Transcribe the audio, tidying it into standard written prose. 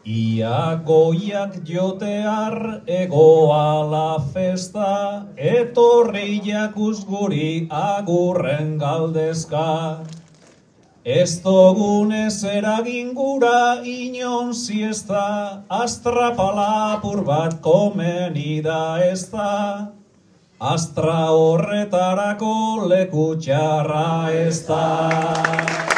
Ia goiak jotear egoa la festa, etorri jakuz guri agurren galdezka. Ez dogunez eragin gura inon siesta, astrapalapur bat komeni da ez da. Astra horretarako leku txarra ez da.